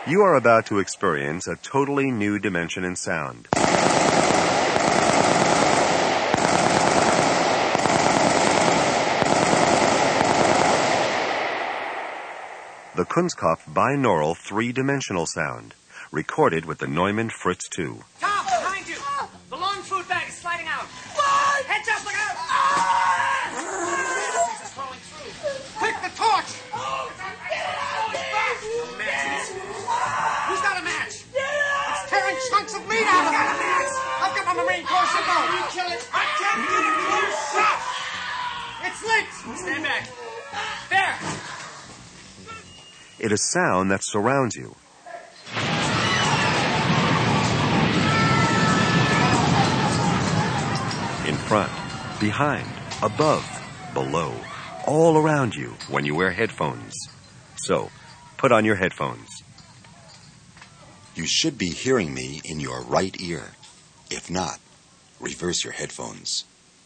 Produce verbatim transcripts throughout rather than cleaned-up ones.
You are about to experience a totally new dimension in sound. The Kunsthof binaural three-dimensional sound, recorded with the Neumann Fritz two. Tom, behind you! The long food bag is sliding out. What? Heads up, look out! Ah! It's crawling through. Quick, the torch! Oh, get it out! No matches. Who's got a match? It's tearing chunks of meat out of it. I've got a match. I've got my Marine Corps symbol. You kill it. I can't get it. You stop. It's lit. Stand back. There. It is sound that surrounds you. In front, behind, above, below, all around you when you wear headphones. So, put on your headphones. You should be hearing me in your right ear. If not, reverse your headphones.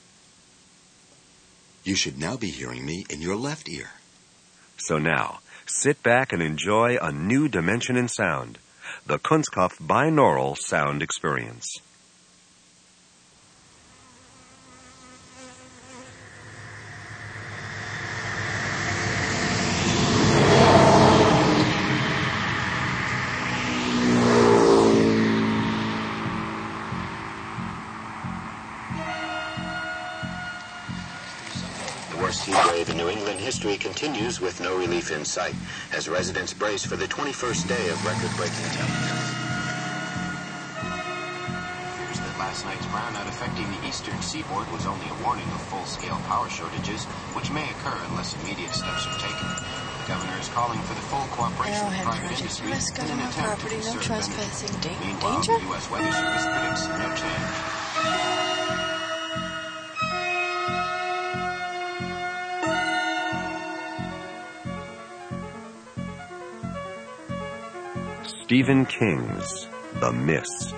You should now be hearing me in your left ear. So now, sit back and enjoy a new dimension in sound, the Kunsthof binaural sound experience. Heat wave in New England history continues with no relief in sight as residents brace for the twenty-first day of record-breaking temperatures. Fears that last night's brownout affecting the eastern seaboard was only a warning of full-scale power shortages, which may occur unless immediate steps are taken. The governor is calling for the full cooperation of private industry in an attempt to conserve energy. Meanwhile, the U S Weather Service predicts no change. Stephen King's The Mist.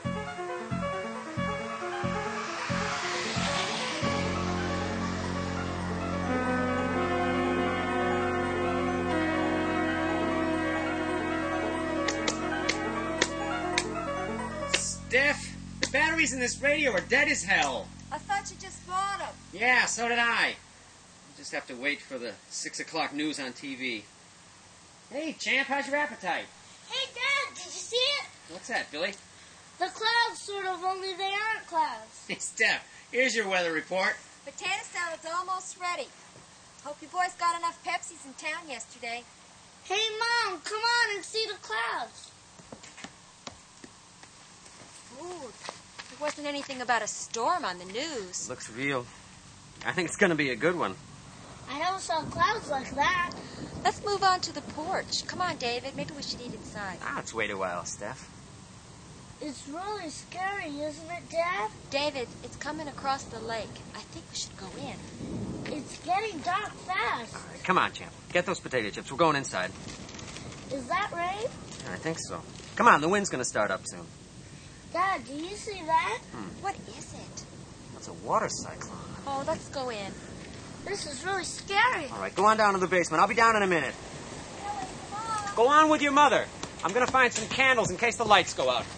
Steph, the batteries in this radio are dead as hell. I thought you just bought them. Yeah, so did I. You just have to wait for the six o'clock news on T V. Hey, Champ, how's your appetite? Hey, Dad, did you see it? What's that, Billy? The clouds, sort of, only they aren't clouds. Hey, Steph, here's your weather report. Potato salad's almost ready. Hope you boys got enough Pepsis in town yesterday. Hey, Mom, come on and see the clouds. Ooh, there wasn't anything about a storm on the news. Looks real. I think it's going to be a good one. I never saw clouds like that. Let's move on to the porch. Come on, David. Maybe we should eat inside. Ah, let's wait a while, Steph. It's really scary, isn't it, Dad? David, it's coming across the lake. I think we should go in. It's getting dark fast. All right, come on, Champ. Get those potato chips. We're going inside. Is that rain? I think so. Come on, the wind's going to start up soon. Dad, do you see that? Hmm. What is it? It's a water cyclone. Oh, let's go in. This is really scary. All right, go on down to the basement. I'll be down in a minute. Billy, come on. Go on with your mother. I'm going to find some candles in case the lights go out.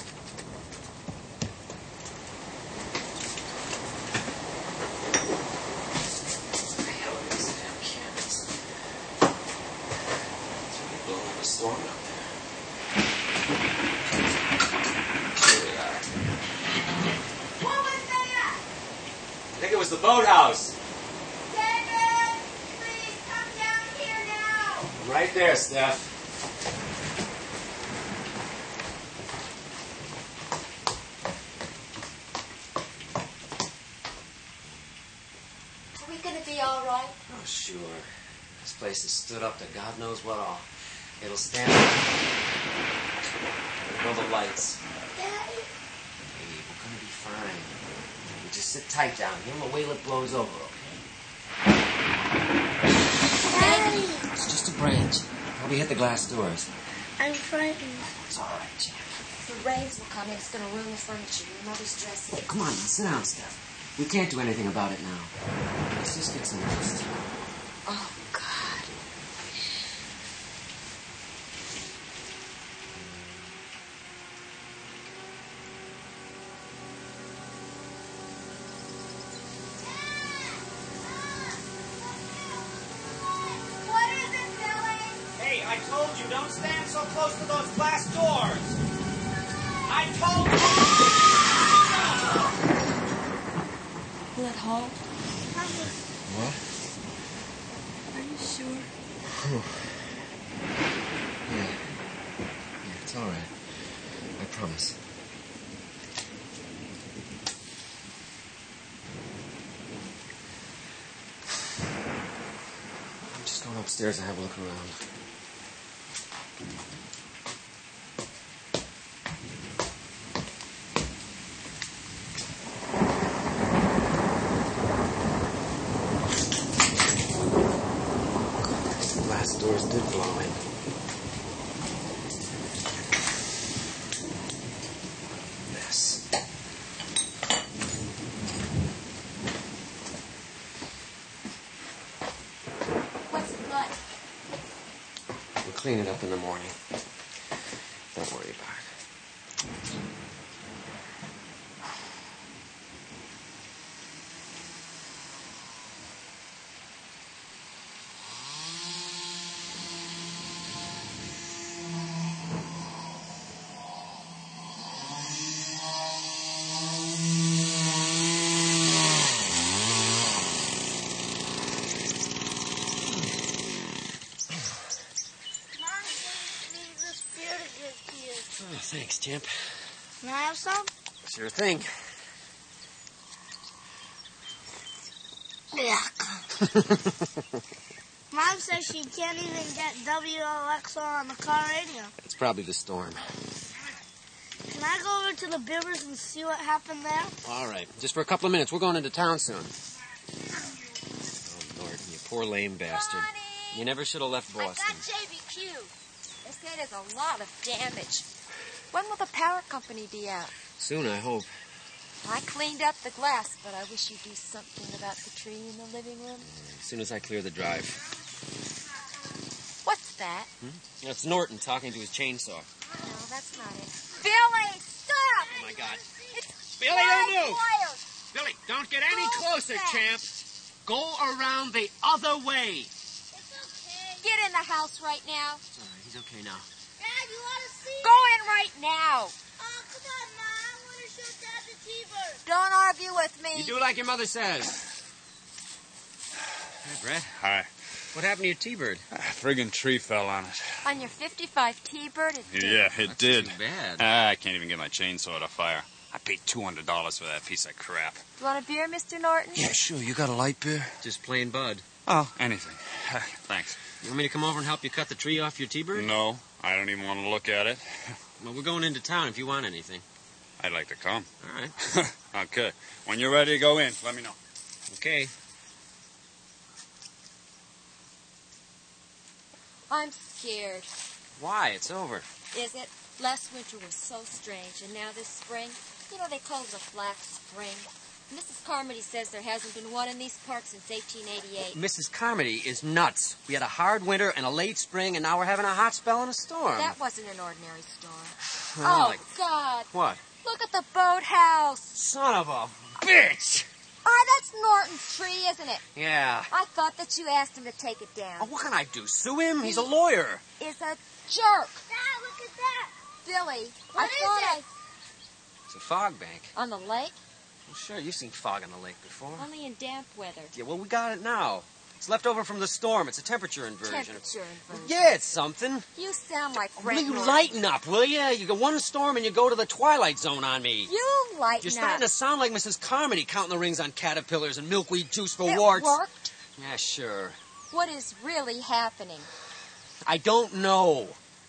I think it was the boathouse. David, please come down here now. I'm right there, Steph. Are we going to be all right? Oh, sure. This place has stood up to God knows what all. It'll stand up. There go the lights. Daddy? Hey, we're going to be fine. You just sit tight down here and we'll wait till it blows over, okay? Daddy! It's just a branch. Probably hit the glass doors. I'm frightened. It's all right, Jack. The rains will come in. It's going to ruin the furniture. Your mother's dressing. Come on, now, sit down, Steph. We can't do anything about it now. Let's just get some rest. Oh, God. close to those glass doors. I told you. Will it hold? What? Are you sure? Yeah. Yeah, it's all right. I promise. I'm just going upstairs and have a look around. Glass doors did blow in. Mess. What's it like? We'll clean it up in the morning. Don't worry about it. Mom gave me this beer to give to you. Oh, thanks, champ. Can I have some? Sure thing. Yeah. Mom says she can't even get W L X R on the car radio. It's probably the storm. Can I go over to the Bibbers and see what happened there? All right. Just for a couple of minutes. We're going into town soon. Oh, Norton, you poor lame bastard. Ronnie! You never should have left I Boston. got J B Q. They say there's a lot of damage. When will the power company be out? Soon, I hope. I cleaned up the glass, but I wish you'd do something about the tree in the living room. As soon as I clear the drive. What's that? Hmm? That's Norton talking to his chainsaw. No, that's not it. Billy, stop! Oh, my God. It's Billy, don't live move! wire. Billy, don't get any Go closer, back. champ. Go around the other way. It's okay. Get in the house right now. It's all right. He's okay now. Dad, you want to see? Go in right now. Oh, come on, Mom. I want to show Dad the T-bird. Don't argue with me. You do like your mother says. Hey, Brett. Hi. What happened to your T-bird? A friggin' tree fell on it. On your fifty-five T-bird, it did. Yeah, it That's did. too bad. Ah, I can't even get my chainsaw to fire. I paid two hundred dollars for that piece of crap. Do you want a beer, Mister Norton? Yeah, sure. You got a light beer? Just plain Bud. Oh, anything. Thanks. You want me to come over and help you cut the tree off your T-bird? No, I don't even want to look at it. Well, we're going into town if you want anything. I'd like to come. All right. Okay. When you're ready to go in, let me know. Okay. I'm scared. Why? It's over. Is it? Last winter was so strange, and now this spring, you know, they call it a black spring. Missus Carmody says there hasn't been one in these parts since eighteen eighty-eight. Missus Carmody is nuts. We had a hard winter and a late spring, and now we're having a hot spell and a storm. That wasn't an ordinary storm. Well, Oh, like- God. What? Look at the boathouse. Son of a bitch! Ah, that's Norton's tree, isn't it? Yeah. I thought that you asked him to take it down. Oh, what can I do? Sue him? He's a lawyer. Is a jerk. Dad, look at that. Billy, What I is thought it? It's a fog bank. I... On the lake? Well, sure, you've seen fog on the lake before. Only in damp weather. Yeah, well, we got it now. It's left over from the storm. It's a temperature inversion. Temperature inversion. Yeah, it's something. You sound like Will Frank you Norton. lighten up, will you? You get one storm and you go to the twilight zone on me. You lighten You're starting up. to sound like Missus Carmody counting the rings on caterpillars and milkweed juice for It warts. worked. Yeah, sure. What is really happening? I don't know.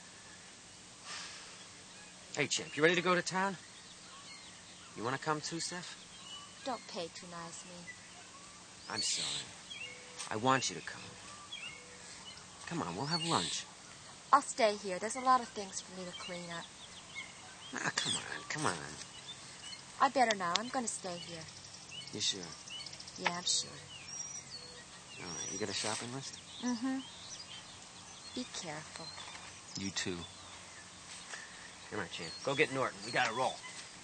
Hey, champ, you ready to go to town? You want to come too, Steph? Don't patronize me. I'm sorry. I want you to come. Come on, we'll have lunch. I'll stay here. There's a lot of things for me to clean up. Ah, come on, come on. I better now. I'm going to stay here. You sure? Yeah, I'm sure. All right, you got a shopping list? Mm-hmm. Be careful. You too. Come on, champ. Go get Norton. We gotta roll.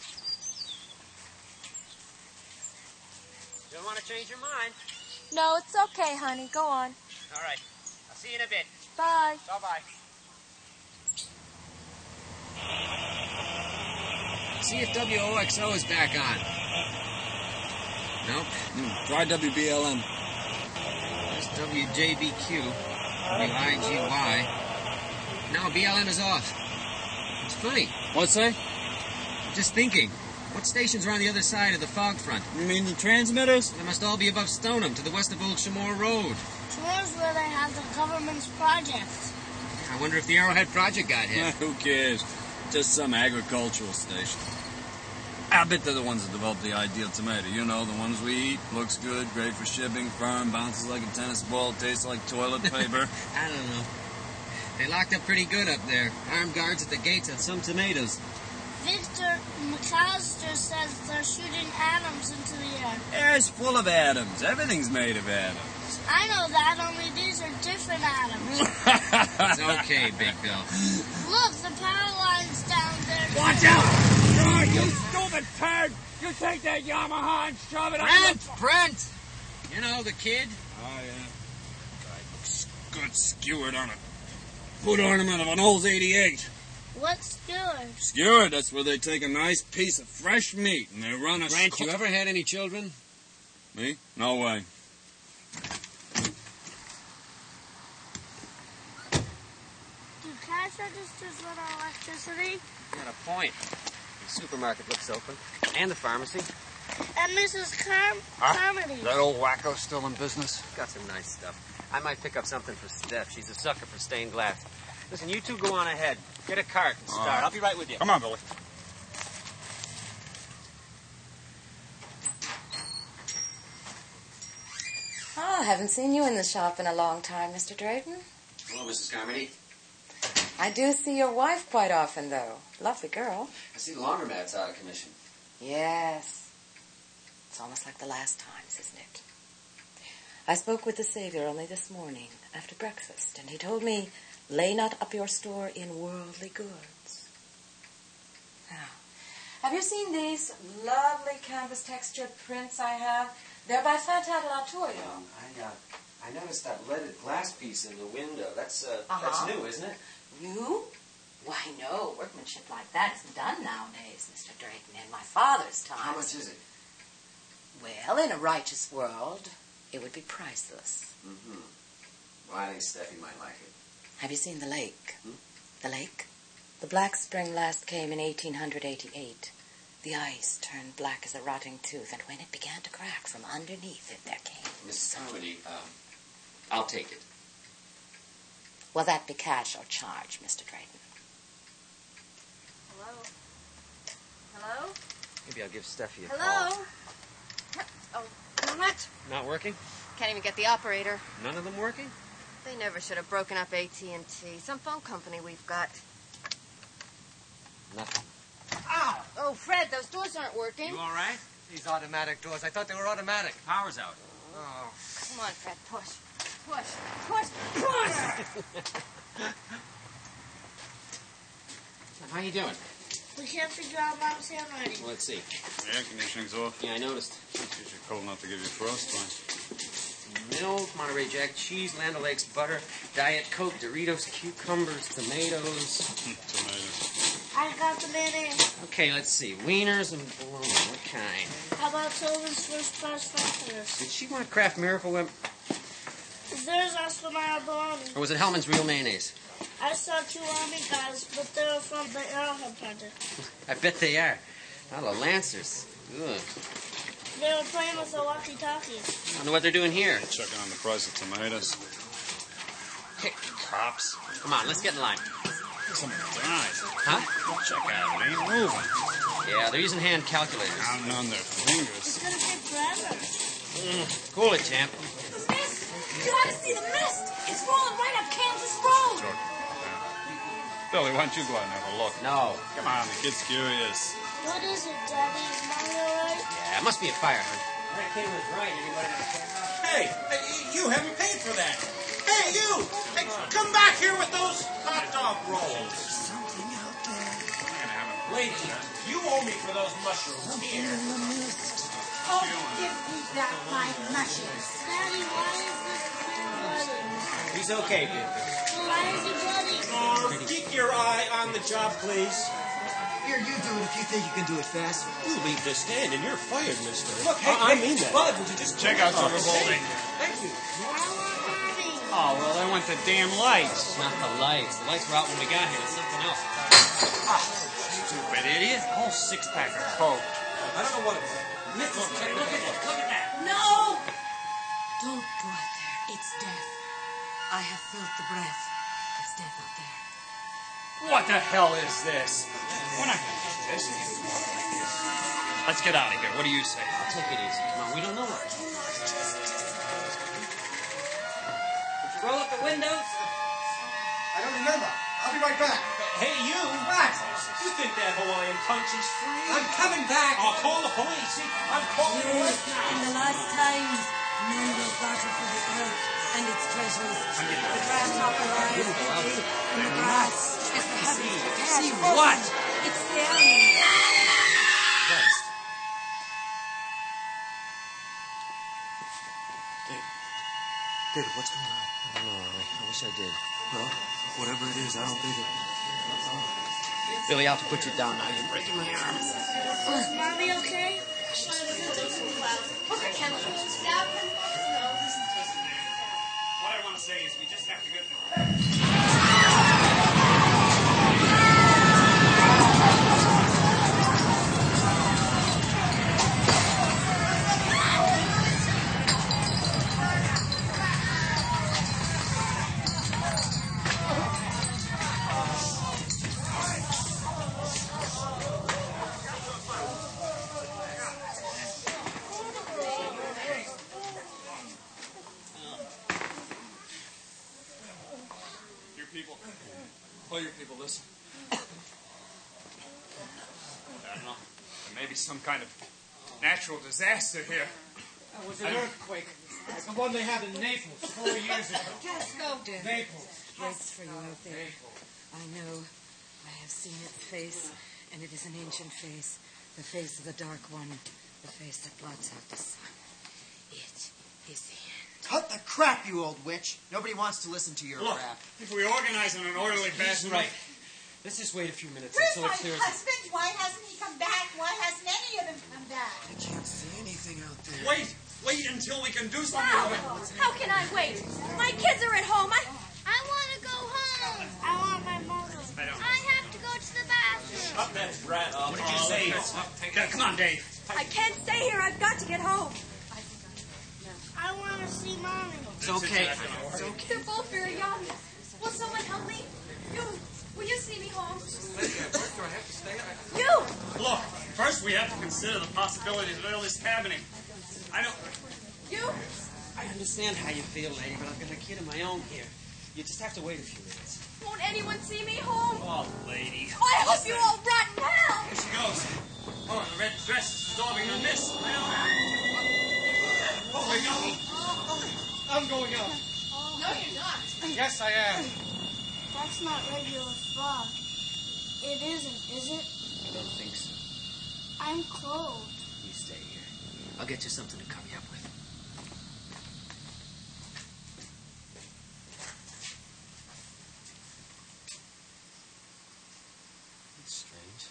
You don't want to change your mind? No, it's okay, honey. Go on. All right. I'll see you in a bit. Bye. Bye-bye. see if W O X O is back on. Nope. Mm, try W B L M. There's W J B Q. W I G Y. No, B L M is off. It's funny. What's that? Just thinking. What stations are on the other side of the fog front? You mean the transmitters? They must all be above Stoneham, to the west of Old Chamore Road. Chamore's where they have the government's project. I wonder if the Arrowhead Project got hit. Who cares? Just some agricultural station. I bet they're the ones that developed the ideal tomato. You know, the ones we eat. Looks good, great for shipping, firm, bounces like a tennis ball, tastes like toilet paper. I don't know. They locked up pretty good up there. Armed guards at the gates on some tomatoes. Victor McAllister says they're shooting atoms into the air. Air's full of atoms. Everything's made of atoms. I know that, only these are different atoms. It's okay, Big Bill. Look, the power line's down there. Watch out! Oh, you stupid turd! You take that Yamaha and shove it up. Brent! Brent! You know, the kid? Oh, yeah. Guy looks good skewered on a foot ornament of an old eighty-eight. What's skewered? Skewered, that's where they take a nice piece of fresh meat and they run a... Brent, you ever had any children? Me? No way. Do cash registers run on electricity? Got a point. The supermarket looks open. And the pharmacy. And Missus Carm Carmody. That old wacko still in business? Got some nice stuff. I might pick up something for Steph. She's a sucker for stained glass. Listen, you two go on ahead. Get a cart and start. right. I'll be right with you. Come on, Billy. Oh, haven't seen you in the shop in a long time, Mister Drayton. Hello, Missus Carmody. I do see your wife quite often, though. Lovely girl. I see the laundromat's out of commission. Yes. It's almost like the last times, isn't it? I spoke with the Savior only this morning after breakfast, and he told me, lay not up your store in worldly goods. Now, have you seen these lovely canvas textured prints I have? They're by Fantat Latour. Um, I, uh, I noticed that leaded glass piece in the window. That's, uh, Uh-huh. that's new, isn't it? You? Why, no. Workmanship like that isn't done nowadays, Mister Drayton. In my father's time. How much is it? Well, in a righteous world, it would be priceless. Mm-hmm. Well, I think Steffi might like it. Have you seen the lake? Hmm? The lake? The Black Spring last came in eighteen eighty-eight. The ice turned black as a rotting tooth, and when it began to crack from underneath it, there came... Missus Carmody, um, I'll take it. Will that be cash or charge, Mister Drayton? Hello? Hello? Maybe I'll give Steffi a Hello? call. Oh, what? Not working? Can't even get the operator. None of them working? They never should have broken up A T and T. Some phone company we've got. Nothing. Ow! Oh, Fred, those doors aren't working. You all right? These automatic doors. I thought they were automatic. Power's out. Oh. Come on, Fred, push. Push. Push. Push! How you doing? We can't figure out Mom's handwriting. Well, let's see. The air conditioning's off. Yeah, I noticed. It's usually cold enough to give you frostbite. Milk, Monterey Jack cheese, Land O'Lakes butter, Diet Coke, Doritos, cucumbers, tomatoes. Tomatoes. I got the mayonnaise. Okay, let's see. Wieners and bologna. What kind? How about Sylvan's first class frankfurters? Did she want Kraft Miracle Whip? There's Esquimalt bologna. Or was it Hellman's Real Mayonnaise? I saw two army guys, but they were from the Arrowhead Project. I bet they are. Oh, the Lancers. Ugh. They were playing with the walkie-talkies. I wonder what they're doing here. Checking on the price of tomatoes. Hey, cops. Come on, let's get in line. Someone died. Huh? Check out. It ain't moving. Yeah, they're using hand calculators. Counting on their fingers. It's gonna take forever. Mm, cool it, champ. The mist! You ought to see the mist! It's rolling right up Kansas Road! Jordan. Yeah. Billy, why don't you go out and have a look? No. Come on, the kid's curious. What is it, Daddy? Is Mommy alright? Yeah, it must be a fire, huh? That camera's right. Anybody have a camera? Hey, you haven't paid for that. Hey, you! Hey, come back here with those hot dog rolls. Something out there. Lady, you owe me for those mushrooms here. Oh, give me back my mushrooms. Daddy, why is this man bloody? He's okay, dude. Why is he bloody? Oh, keep your eye on the job, please. Here, you do it if you think you can do it faster. You leave this stand and you're fired, mister. Look, hey, I, I hey, mean that. Bud, would you just Check out some revolting. Thank you. Oh, well, I want the damn lights. Not the lights. The lights were out when we got here. It's something else. Ah, stupid idiot. A whole six-pack of Coke. I don't know what it is. Look, look, look at this. Look at that. No! Don't go out there. It's death. I have felt the breath. It's death out there. What the hell is this? We're not going to do this. Let's get out of here. What do you say? I'll take it easy. Come on, we don't know what. Did you roll up the windows? I don't remember. I'll be right back. Hey, you! What? You think that Hawaiian punch is free? I'm coming back. I'll call the police. I'm calling the Yes, police now. in the last times, men will battle for the earth and its treasures. The grasshopper lies in the grass as the heavens prepare. See what? It's the enemy. Christ. David. David, what's going on? I don't know, Ollie. I wish I did. Well, whatever it is, I don't think it... Billy, I'll have to put you down now. You're breaking my arm. Is Mommy okay? What I want to say is we just have to get the... People, all you people, listen. I don't know. There may be some kind of natural disaster here. That was an earthquake, like the one they had in Naples four years ago. Just go, Death. Naples. Waits for you out there. I know. I have seen its face, and it is an ancient face. The face of the Dark One. The face that blots out the sun. It is the end. Cut the crap, you old witch. Nobody wants to listen to your Look, crap. if we organize in an orderly fashion... Right. Let's just wait a few minutes Where's until my it clears. husband? Why hasn't he come back? Why hasn't any of them come back? I can't see anything out there. Wait! Wait until we can do something How? with it. How can I wait? My kids are at home. I... I want to go home. I want my mother. I don't. I have to go to the bathroom. Up that rat up. What did you say? Yeah, come on, Dave. I can't stay here. I've got to get home. I want to see Mommy. It's okay. It's okay. They're both very young. Will someone help me? You, will you see me home? You! Look, first we have to consider the possibilities of all this happening. I don't... You? I understand how you feel, lady, but I've got a kid of my own here. You just have to wait a few minutes. Won't anyone see me home? Oh, lady. I hope you all rot in hell! Here she goes. Oh, the red dress is absorbing her mist. I don't... Oh, my God. I'm going out. No, you're not. Yes, I am. That's not regular fog. It isn't, is it? I don't think so. I'm cold. You stay here. I'll get you something to cover you up with. That's strange.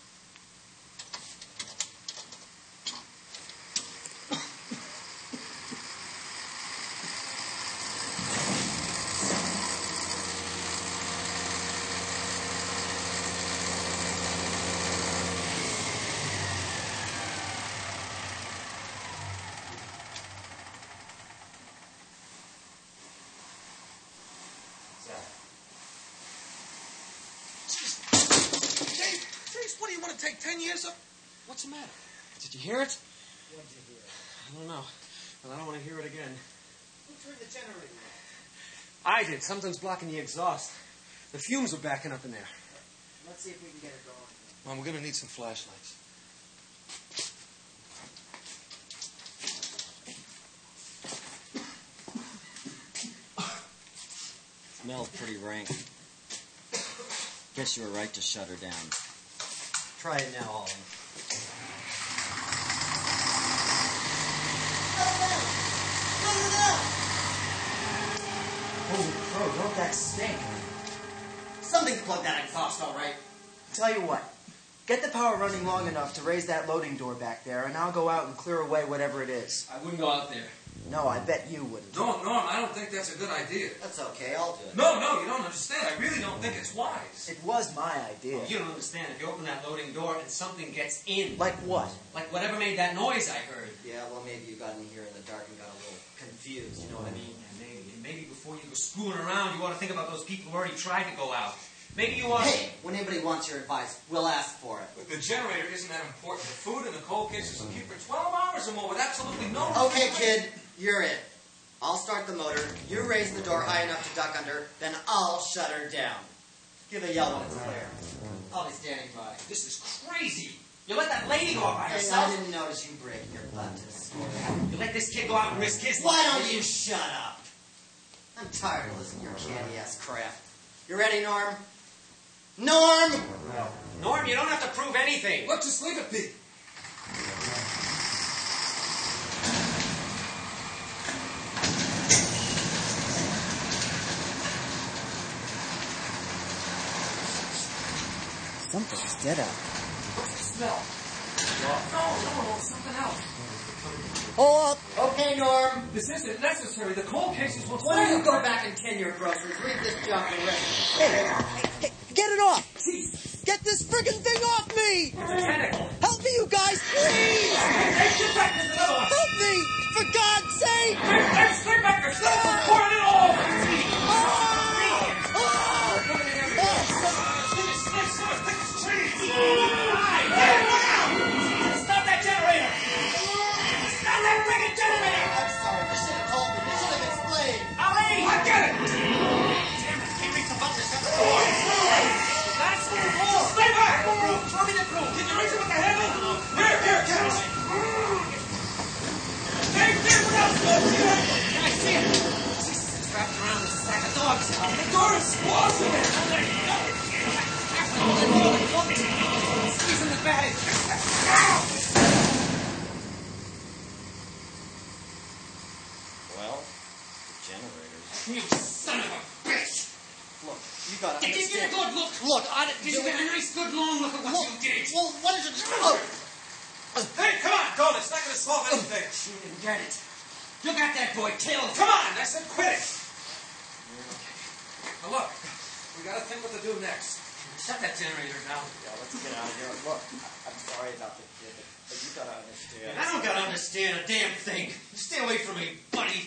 What do you want to take ten years of? What's the matter? Did you hear it? What did you hear? I don't know. But I don't want to hear it again. Who turned the generator on? I did. Something's blocking the exhaust. The fumes are backing up in there. Let's see if we can get it going. Mom, we're going to need some flashlights. Smells pretty rank. Guess you were right to shut her down. Try it now, Ollie. Holy crow, don't that stink. Something plugged that exhaust, all right. Tell you what, Get the power running long enough to raise that loading door back there, and I'll go out and clear away whatever it is. I wouldn't go out there. No, I bet you wouldn't. No, Norm, I don't think that's a good idea. That's okay, I'll do it. No, no, you don't understand. I really don't think it's wise. It was my idea. You don't understand. If you open that loading door and something gets in. Like what? Like whatever made that noise I heard. Yeah, well, maybe you got in here in the dark and got a little confused, you know what I mean? And maybe, and maybe before you go screwing around, you ought to think about those people who already tried to go out. Maybe you ought to... Hey, when anybody wants your advice, we'll ask for it. But the generator isn't that important. The food and the cold cases will keep for twelve hours or more with absolutely no... Okay, kid, you're it. I'll start the motor, you raise the door high enough to duck under, then I'll shut her down. Give a yell when it's clear. I'll be standing by. This is crazy. You let that lady go out by Hey, herself. I didn't notice you breaking your butt to score. You let this kid go out and risk his Why life. don't you shut up? I'm tired of listening to your candy-ass crap. You ready, Norm? Norm! No. Norm, you don't have to prove anything. Look, just leave it be. Something's dead out. What's the smell? No, no, no, something else. Hold up! Okay, Norm. This isn't necessary. The cold cases will Why don't fail. you go back and tin your groceries, read this junk and rest. Hey, hey, hey, get it off! Get this friggin' thing off me! It's a tentacle. Help me, you guys, please! Hey, get back! There's another one! Help me! For God's sake! Hey, hey, stay back! There's another one! Pouring it all over! Stop that generator! Stop that friggin' generator! I'm sorry, you should have told me. You should have explained. Ali! I get it! Damn it, I can't reach the button. Shut the door. That's the door. Stay back! Show me the broom. Can you reach it with the handle? Here, here, catch! Hey, there, what else? Can I see it? Jesus, it's wrapped around this sack of dogs. The door is closing! There you go. Squeeze in the bag. Well, the generators. You son of a bitch! Look, you gotta Did you get a understand. good look? Look, I didn't Did do you get it. a nice, good long look at what Look, you did? well, what is it? Oh. Hey, come on, go. It's not going to solve anything. You didn't get it. You got that boy killed. Come on, I said quit it. Now look, we got to think what to do next. Shut that generator down. Yeah, let's get out of here. Look, I- I'm sorry about the kid, but you gotta understand. And I don't gotta understand a damn thing. Stay away from me, buddy.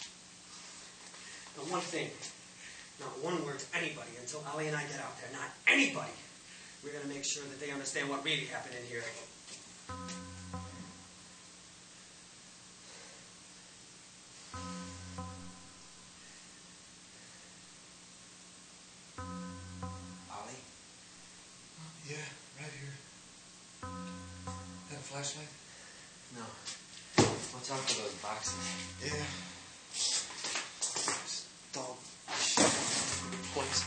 Now, one thing. Not one word to anybody until Ali and I get out there. Not anybody. We're gonna make sure that they understand what really happened in here. Ali? Yeah, right here. That a flashlight? No. Watch out for those boxes. Yeah. Dog shit. Poison.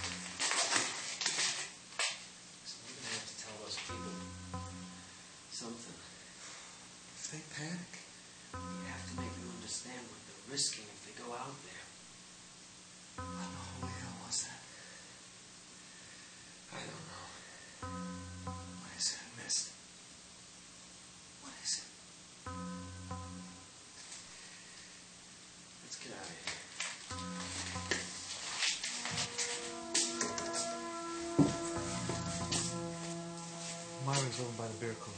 So we're gonna have to tell those people something. If they panic. We have to make them understand what they're risking if they go out there. What in the holy hell was that? I don't know. What is it I missed? What is it? Let's get out of here. Myron's over by the beer cooler.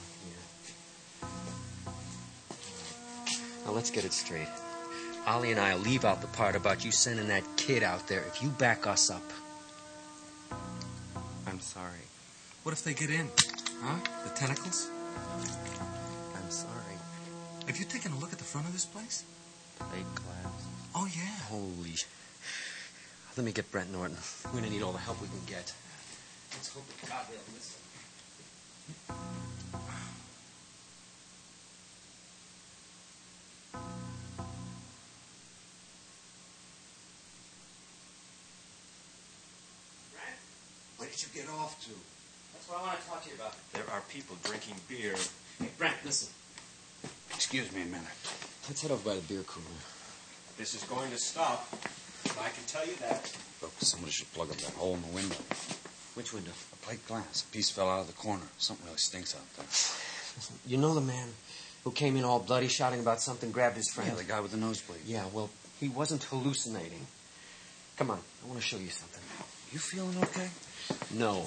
Now let's get it straight. Ollie and I'll leave out the part about you sending that kid out there if you back us up. I'm sorry. What if they get in? Huh? The tentacles? I'm sorry. Have you taken a look at the front of this place? Plate glass. Oh, yeah. Holy sh... Let me get Brent Norton. We're gonna need all the help we can get. Let's hope to God they'll listen. Where did you get off to? That's what I want to talk to you about. There are people drinking beer. Hey, Brent, listen. Excuse me a minute. Let's head over by the beer cooler. This is going to stop. I can tell you that. Look, somebody should plug up that hole in the window. Which window? A plate glass. A piece fell out of the corner. Something really stinks out there. Listen, you know the man who came in all bloody shouting about something, grabbed his friend? Yeah, the guy with the nosebleed. Yeah, well, he wasn't hallucinating. Come on, I want to show you something. You feeling okay? No.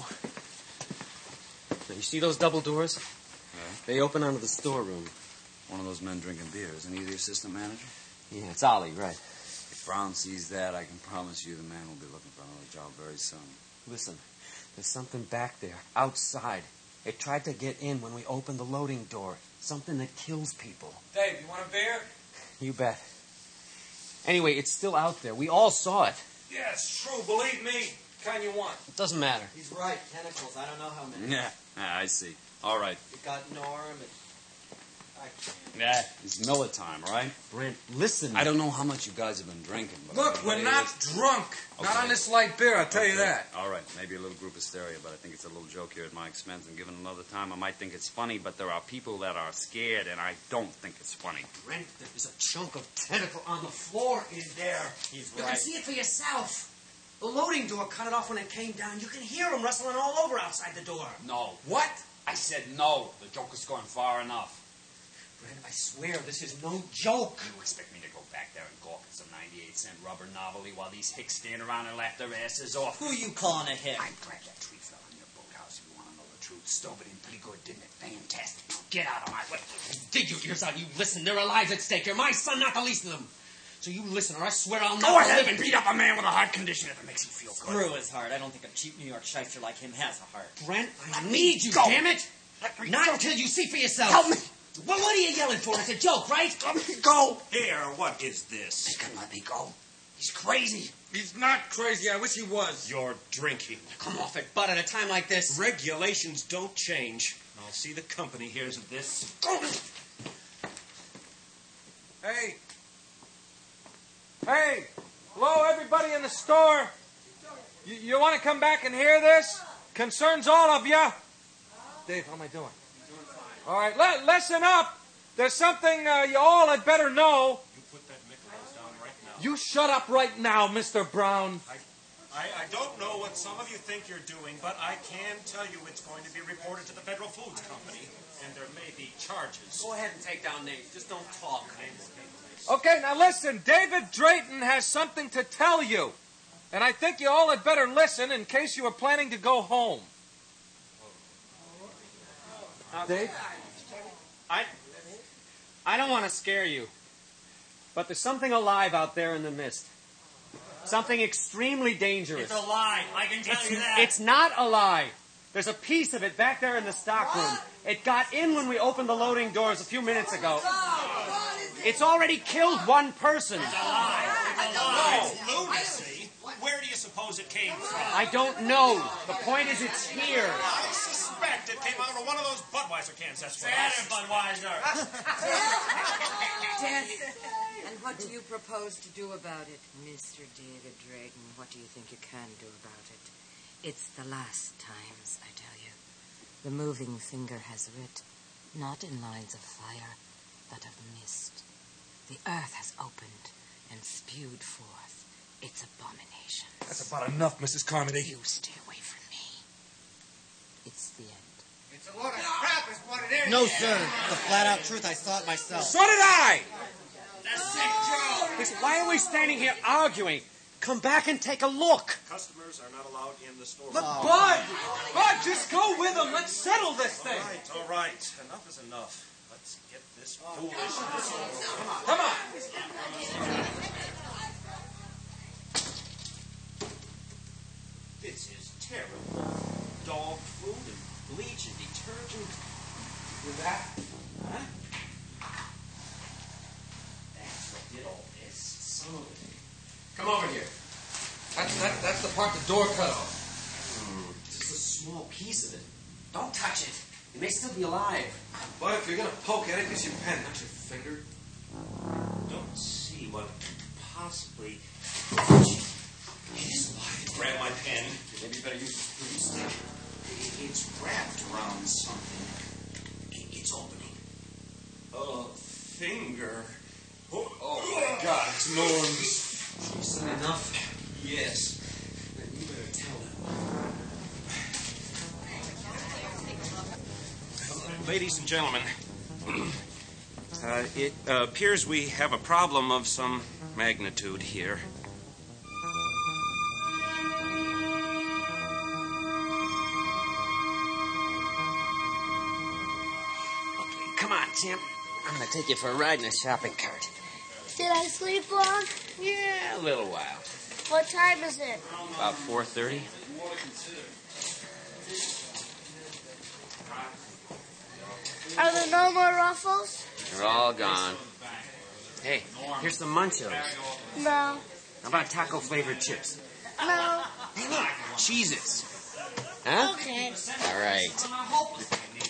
Now, you see those double doors? Yeah. They open onto the storeroom. One of those men drinking beer. Isn't he the assistant manager? Yeah, it's Ollie, right. If Brown sees that, I can promise you the man will be looking for another job very soon. Listen, there's something back there, outside. It tried to get in when we opened the loading door. Something that kills people. Dave, you want a beer? You bet. Anyway, it's still out there. We all saw it. Yeah, it's true. Believe me. Kind you want. It doesn't matter. He's right. Tentacles. I don't know how many. Yeah, I see. All right. You got Norm and... I can't. Yeah, it's Miller time, right? Brent, listen. I don't know how much you guys have been drinking. But Look, we're not drunk. Okay. Not on this light beer, I'll tell okay. you that. All right, maybe a little group hysteria, but I think it's a little joke here at my expense. And given another time, I might think it's funny, but there are people that are scared, and I don't think it's funny. Brent, there is a chunk of tentacle on the floor in there. He's you right. can see it for yourself. The loading door cut it off when it came down. You can hear him rustling all over outside the door. No. What? I said no. The joke has gone far enough. Brent, I swear this is no joke. You expect me to go back there and gawk at some ninety-eight cent rubber novelty while these hicks stand around and laugh their asses off? Who you calling a hick? I grabbed that tree fella in your boathouse if you want to know the truth. Stove it in pretty good, didn't it? Fantastic. Now get out of my way. Dig your ears out. You listen. There are lives at stake here. My son, not the least of them. So you listen, or I swear I'll Go never ahead live and beat up a man with a heart condition if it makes you feel good. Screw his heart. I don't think a cheap New York shyster like him has a heart. Brent, I Let need me you, go. damn it. Let me Not go. until you see for yourself. Help me. Well, what are you yelling for? It's a joke, right? Let me go. Here, what is this? They couldn't let me go. He's crazy. He's not crazy. I wish he was. You're drinking. Come off it, bud, at a time like this. Regulations don't change. I'll see the company hears of this. Hey. Hey. Hello, everybody in the store. You, you want to come back and hear this? Concerns all of you. Dave, how am I doing? Doing fine. All right, li- listen up. There's something uh, you all had better know. You put that Michelob down right now. You shut up right now, Mister Brown. I, I, I don't know what some of you think you're doing, but I can tell you it's going to be reported to the Federal Foods Company, and there may be charges. Go ahead and take down names. Just don't talk. Okay, now listen. David Drayton has something to tell you. And I think you all had better listen in case you were planning to go home. Now, Dave, I, I don't want to scare you, but there's something alive out there in the mist. Something extremely dangerous. It's a lie. I can tell It's, you that. it's not a lie. There's a piece of it back there in the stockroom. It got in when we opened the loading doors a few minutes ago. It's already killed one person. It's a lie. It's a Oh, lunacy! Where do you suppose it came from? I don't know. The point is it's here. I suspect it came out of one of those Budweiser cans. That's what I Dad suspect. Budweiser. Death. And what do you propose to do about it, Mister David Drayton? What do you think you can do about it? It's the last times, I tell you. The moving finger has writ, not in lines of fire, but of mist. The earth has opened and spewed forth its abomination. That's about enough, Missus Carmody. You stay away from me. It's the end. It's a load of crap is what it is. No, sir. The flat-out truth. I saw it myself. So did I! That's sick, Joe. Listen, why are we standing here arguing? Come back and take a look. Customers are not allowed in the store. Look, Bud! Bud, just go with them. Let's settle this thing. All right, all right. Enough is enough. Let's get this foolishness over. Come on. This is terrible. Dog food and bleach and detergent. With that? Huh? That's what did all this. Some of it. Come over here. That's, that, that's the part the door cut off. Just a small piece of it. Don't touch it. It may still be alive. But if you're going to poke at it, use your pen, not your finger. Don't see what could possibly. It is alive. Grab my pen. Maybe you better use this pretty stick. It's wrapped around something. It's opening. A finger. Oh, Oh, my God, it's Norm's. Is that enough? yes. Then you better tell them. Ladies and gentlemen, uh, it uh, appears we have a problem of some magnitude here. Okay, come on, Tim. I'm going to take you for a ride in a shopping cart. Did I sleep long? Yeah, a little while. What time is it? About four thirty. Are there no more Ruffles? They're all gone. Hey, here's some Munchos. No. How about taco-flavored chips? No. Hey, look, Cheez-Its. Huh? Okay. All right.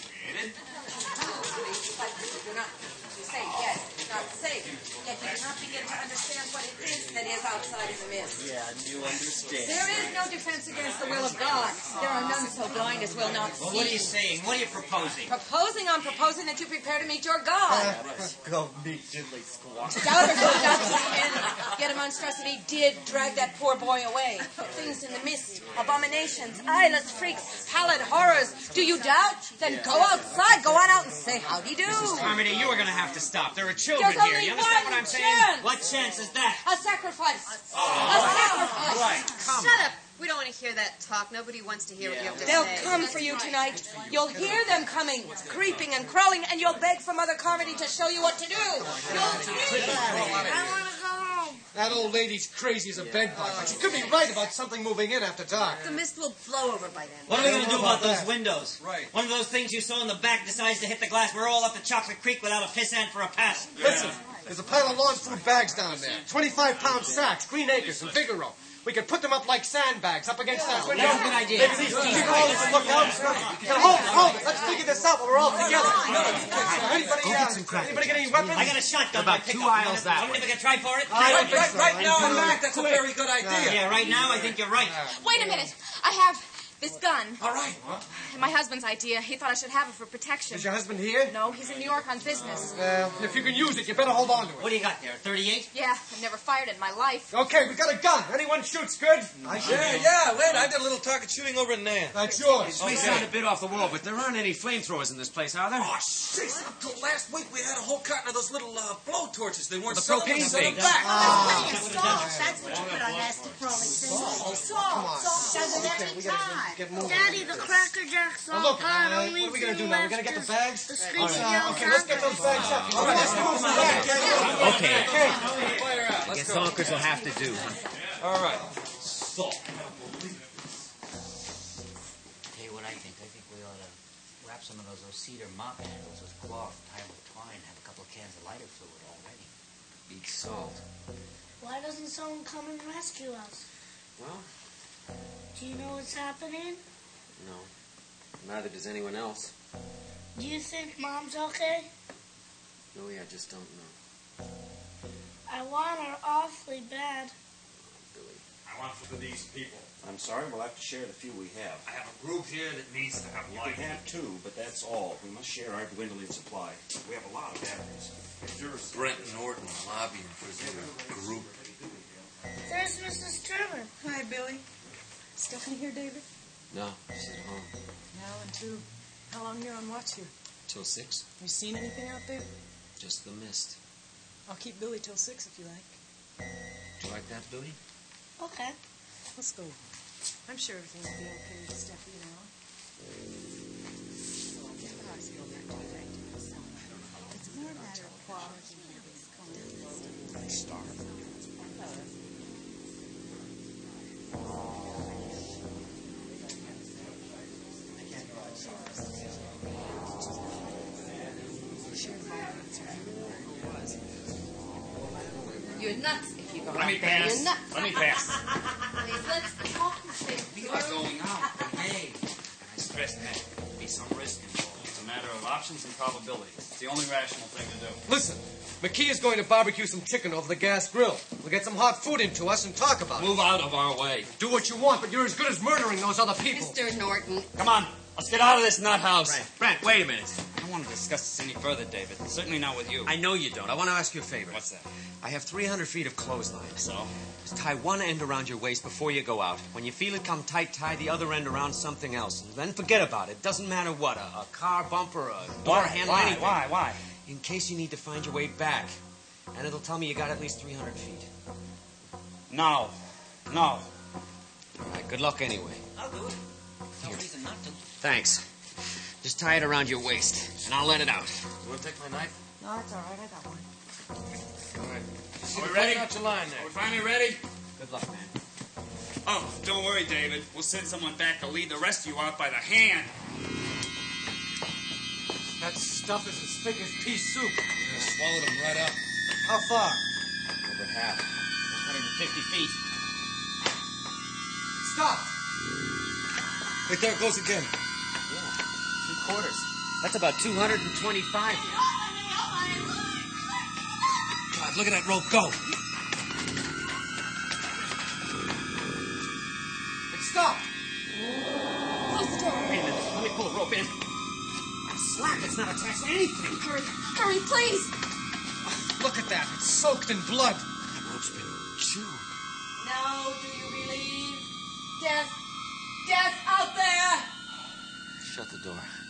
You say yes, it's not safe. Yet you do not begin to understand what it is that is outside of the mist. Yeah, you understand. There is no defense against the will of God. There are none so blind as will not see. Well, what are you saying? What are you proposing? Proposing, I'm proposing that you prepare to meet your God. Go meet Diddley Squash. Doubters go down to the end. Yet a monstrosity did drag that poor boy away. Things in the mist, abominations, eyeless freaks, pallid horrors. Do you doubt? Then go outside. Go on out and say howdy do. Missus Carmody, you are going to have to stop. There are children There's here. only You understand one what I'm saying? chance. What chance is that? A sacrifice. Oh, a sacrifice. Right. Come Shut up. We don't want to hear that talk. Nobody wants to hear what you have to They'll say. come for you tonight. You'll hear them coming, creeping and crawling, and you'll beg for Mother Carmody to show you what to do. You'll see. I want to go home. That old lady's crazy as a bedbug, but she could be right about something moving in after dark. The mist will blow over by then. What are we going to do about those windows? Right. One of those things you saw in the back decides to hit the glass. We're all up the Chocolate Creek without a piss ant for a pass. Listen, there's a pile of lawn food bags down there. twenty-five pound sacks, Green Acres and Figaro. We could put them up like sandbags up against that window. That's a good idea. Maybe these people all can look out. Now, hold it, hold it. Let's figure this out while we're all together. Anybody, uh, anybody get any weapons? I got a shotgun. About pick two up. aisles that Somebody we can try for it? I Right, right, right now, Mac, that's a very good idea. Yeah, right now I think you're right. Wait a minute. I have this gun. All right. My husband's idea. He thought I should have it for protection. Is your husband here? No, he's in New York on business. Well, if you can use it, you better hold on to it. What do you got there, thirty-eight? Yeah, I've never fired it in my life. Okay, we got a gun. Anyone shoots good? Yeah, yeah, Lynn, I did a little target shooting over in Nan. That's yours. This may sound a bit off the wall, but there aren't any flamethrowers in this place, are there? Oh, shucks. Up till last week, we had a whole carton of those little uh, blow torches. They weren't The selling them, propane so they're things. back. Oh, salt. That's what you put on nasty crawling things. Salt. Salt does it every time. Get moving. Daddy, the Cracker Jack salt Now, look, pot uh, only what are we gonna thing do now? We're left gonna get the is bags? The All screeching right, yellow okay, let's get those bags up. All right, let's move some bags. Okay. Okay. I guess Zonkers will have to do. All right. Salt. Tell you what I think. I think we ought to wrap some of those, those cedar mop handles with cloth, tie them with twine, have a couple of cans of lighter fluid all ready. Beat salt. Why doesn't someone come and rescue us? Well, Do you know what's happening? no. Neither does anyone else. Do you think Mom's okay? No, yeah, I just don't know. I want her awfully bad. Billy. I want for these people. I'm sorry, we'll have to share the few we have. I have a group here that needs to have You light. can have two, but that's all. We must share our dwindling supply. We have a lot of batteries. Brent Norton lobbying for their group. There's Missus Turner. Hi, Billy. Stephanie here, David? No, she's at home. Alan, too. How long here on watch here? Till six. You seen anything out there? Just the mist. I'll keep Billy till six if you like. Do you like that, Billy? Okay. Let's go. I'm sure everything will be okay with Steffi and Alan. It's more a matter of quality. Starve. You're nuts if you go Let me out there. pass. You're nuts. Let me pass. Please, let's talk and say We are going out. Hey. I stress that. There'll be some risk involved. It's a matter of options and probability. It's the only rational thing to do. Listen, McKee is going to barbecue some chicken over the gas grill. We'll get some hot food into us and talk about it. Move out of our way. Do what you want, but you're as good as murdering those other people. Mister Norton. Come on. Let's get out of this nut house. Brent, wait a minute. don't want to discuss this any further, David. Certainly not with you. I know you don't. I want to ask you a favor. What's that? I have three hundred feet of clothesline. So? Just tie one end around your waist before you go out. When you feel it come tight, tie the other end around something else. And then forget about it. Doesn't matter what. A, a car bumper, a door Why? handle, Why? anything. Why? Why? In case you need to find your way back. And it'll tell me you got at least three hundred feet. No. No. All right, good luck anyway. I'll do it. No reason not to. Thanks. Just tie it around your waist, and I'll let it out. You want to take my knife? No, it's all right. I got one. All right. Are we ready? Out your line there. Are we finally ready? Good luck, man. Oh, don't worry, David. We'll send someone back to lead the rest of you out by the hand. That stuff is as thick as pea soup. Yeah, swallowed him right up. How far? Over half. one hundred fifty feet. Stop! Wait, there it goes again. Three quarters. That's about two hundred twenty-five. God, look at that rope go. Hey, stop! Close the door. Wait a minute. Let me pull the rope in. Slack, it's not attached to anything. Hurry, hurry, please. Look at that. It's soaked in blood. That rope's been chewed. Now, do you believe? Death, death out there! Shut the door.